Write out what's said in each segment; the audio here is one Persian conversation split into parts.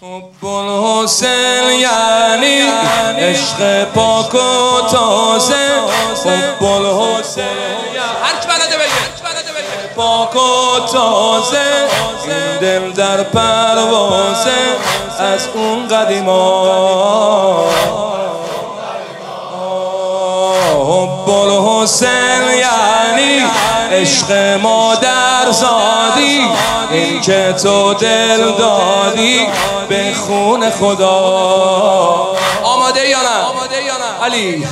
حب الحسین یعنی عشق پاک و تازه. حب الحسین هر کی بلده بگه پاک و تازه. این دل در پروازه از اون قدیما. حب الحسین یعنی عشق مادر زادی. این که تو دل دادی به خون خدا. آماده یا نه؟ علی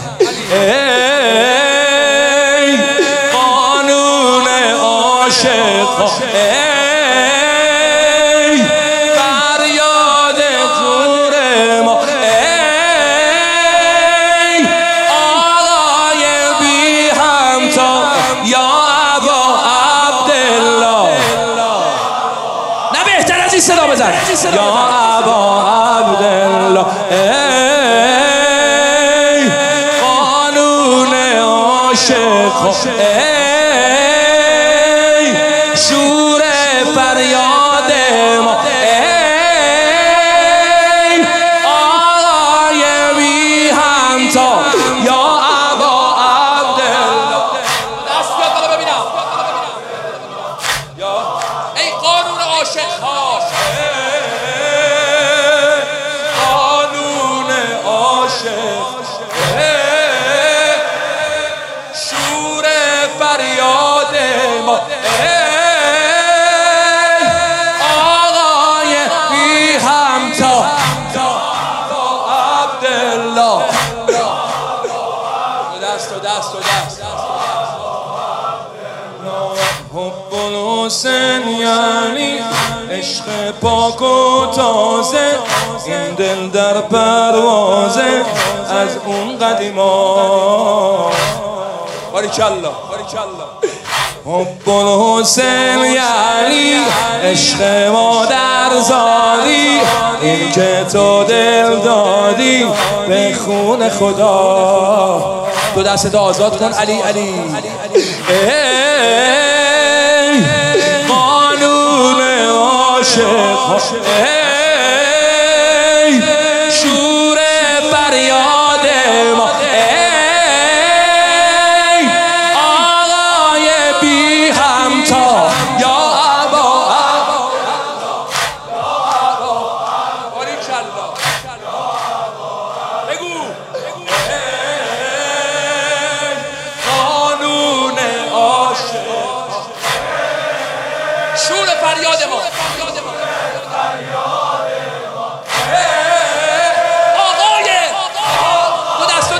ای قانون عاشق، ای فریاد زور ما، ای آقای بی همتا یا ابا عبدالله. نه بهتر از این صدا بزن. یا ابا عبدالله ای قانون عاشق، ای شور فریاد ما، ای آقای بی همتا یا ابا عبدالله. دست بیاد بالا ببینم. ای قانون عاشق ها، قانون عاشق، شور فریاد ما، آقای بی همتا عبدالله. دست حب الحسین یعنی عشق پاک و تازه. این دل در پروازه از اون قدیما. باریکالله. حب الحسین یعنی عشق مادر زادی. این که تو دل دادی به خون خدا. تو دستت آزاد کن علی. ای قانون عاشق، ای شور فریاد ما، ای آقای بی همتا یا ابا. باریکالله. بگو قانون عاشق، شور فریاد ما، آقای دو دست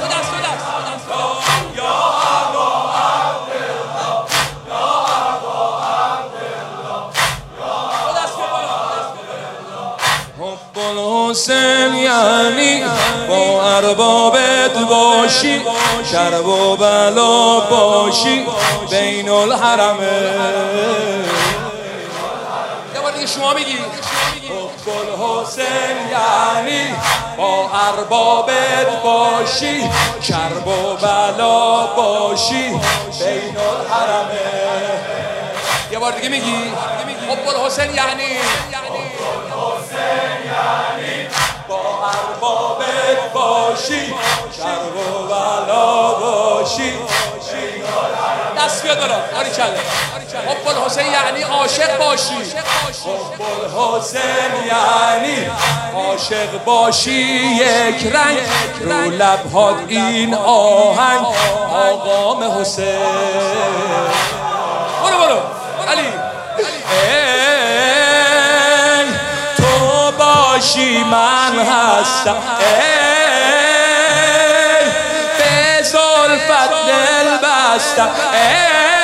حب الحسین یعنی با اربابت باشی، شرب و بلا باشی بین الحرمه. یه بار دیگه شما میگی. حب الحسین یعنی با اربابت باشی، شرب و بلا باشی بین الحرمه. یه بار دیگه میگی. حب الحسین یعنی با اربابت باشی، شرب و بلا باشی. دست بیاد بالا. باریکالله. حب الحسین یعنی عاشق باشی. حب الحسین یعنی عاشق باشی یک رنگ، رو لبهات این آهنگ آقام حسین. برو علی. ای تو باشی من هستم، ای به زلفت دل بستم،